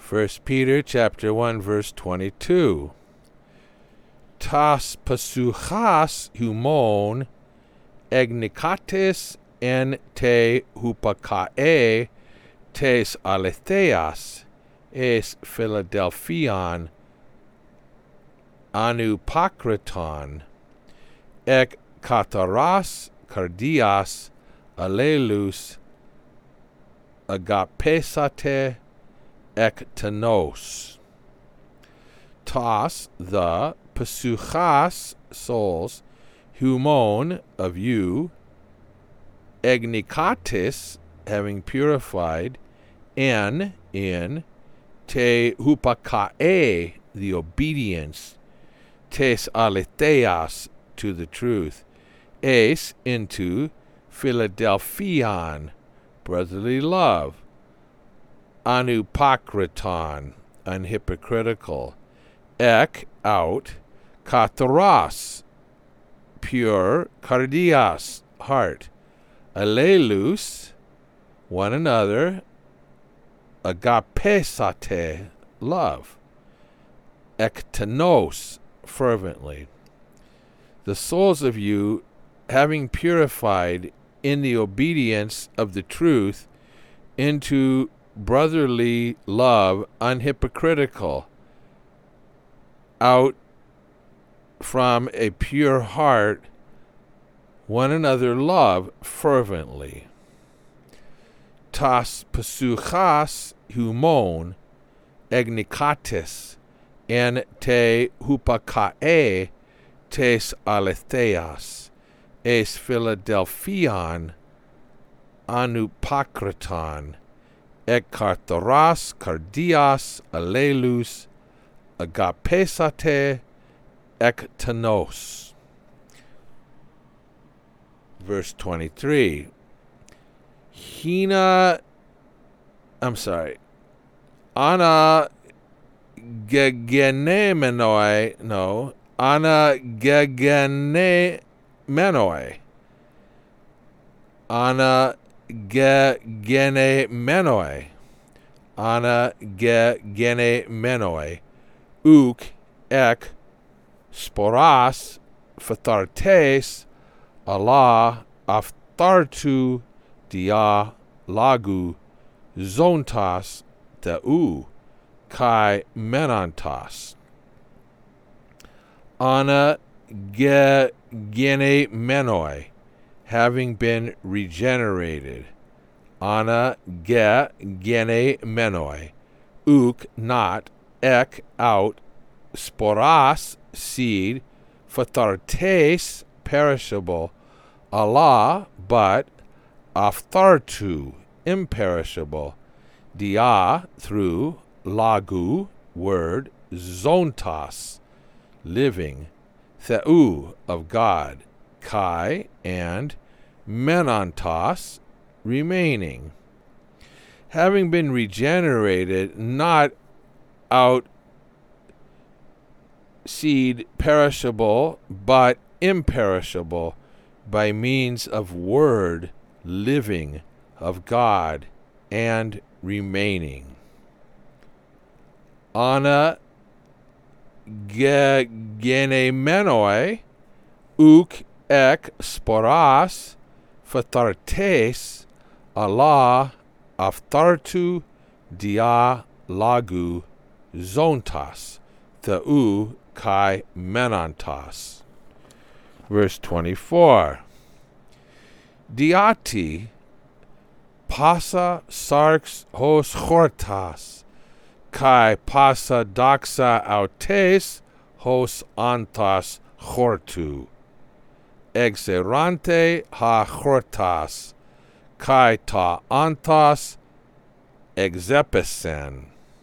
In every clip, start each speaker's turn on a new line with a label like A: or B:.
A: 1 Peter chapter 1 verse 22. Tas pasuchas humon egnikates en te hupakae tes aletheas es Philadelphian anupakriton ek kataras kardias alelus agapesate ek tenos. Tas the pasuchas souls humon of you egnikatis having purified en in te hupakae the obedience tes aletheas to the truth es into Philadelphian brotherly love anupakriton unhypocritical ek out kataras pure kardias heart alelus one another agapesate love ektenos fervently. The souls of you having purified in the obedience of the truth into brotherly love unhypocritical out from a pure heart one another love fervently. Tas pasuchas humon egnikates en te hupakae tes aletheas es Philadelphian anupakriton ek kartaras kardias alelus agapesate ek tenos. Verse 23. Ana gegenemenoi, ana gegenemenoi. Ana gegenemenoi. Ana gegenemenoi. Uk ek sporas phthartes Allah afthartu dia lagu zontas theou kai menantas. Ana gene menoi, having been regenerated. Ana gene menoi, uk not, ek out, sporas seed, phthartes perishable, Allah but, afthartu imperishable, dia through, lagu word, zontas living, theou of God, kai and menantas remaining. Having been regenerated, not out seed perishable, but imperishable, by means of word living of God and remaining. Ana gegenemenoi, uk ek sporas phthartes Allah afthartu dia lagu zontas theou kai menantas. Verse 24. Diati pasa sarx hos chortas kai pasa doxa autes hos antas chortu exerante ha chortas kai ta antas exepesen.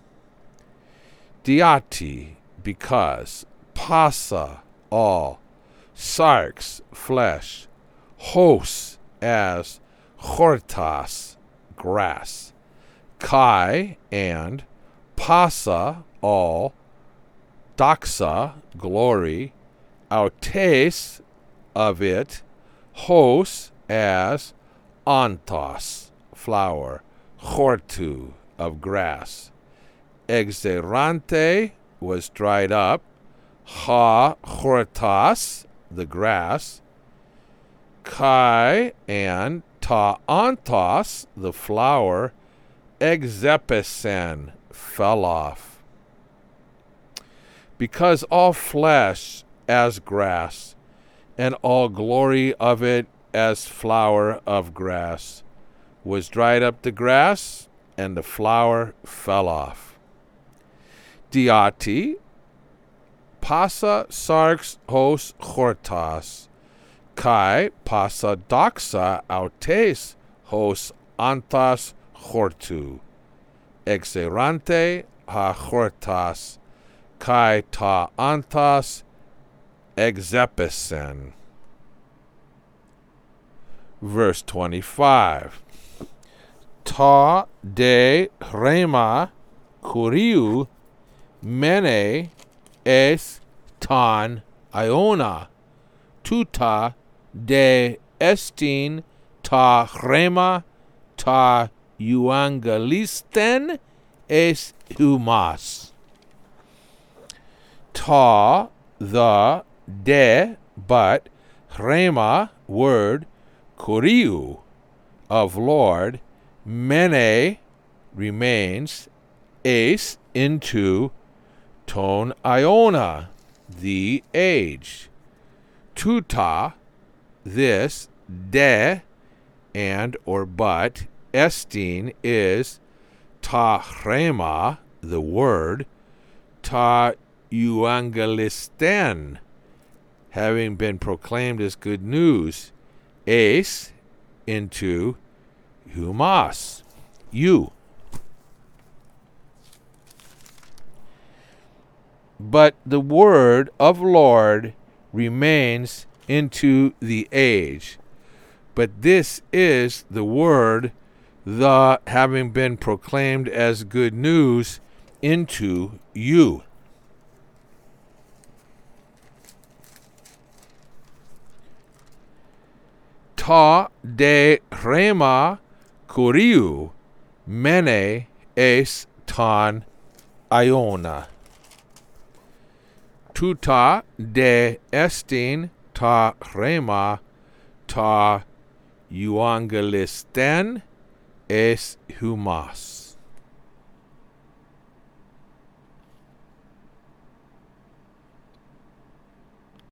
A: Diati because, pasa all, sarx flesh, hos as, chortas grass, kai and, pasa all, doxa glory, autes of it, hos as, antos flower, chortu of grass, exerante was dried up, ha hortas, the grass, kai and ta antos, the flower, exepesen, fell off. Because all flesh as grass, and all glory of it as flower of grass, was dried up the grass, and the flower fell off. Diati, pasa sarx hos hortas, kai pasa doxa autes hos antas hortu, exerante ha hortas, kai ta antas exepesen. Verse 25. Ta de rema kuriu mene es tan iona, tuta de estin ta rema ta euangelisten es humas. Ta, the, de, but, rema, word, kuriu, of Lord, mene, remains, es, into, ton iona, the age, tuta, this, de, and or but, estin is, ta rema, the word, ta euangelisten, having been proclaimed as good news, es, into, humas, you. But the word of Lord remains into the age. But this is the word, the having been proclaimed as good news into you. Ta de rema kuriu mene es ton iona. Tuta de estin ta rema ta euangelisten es humas.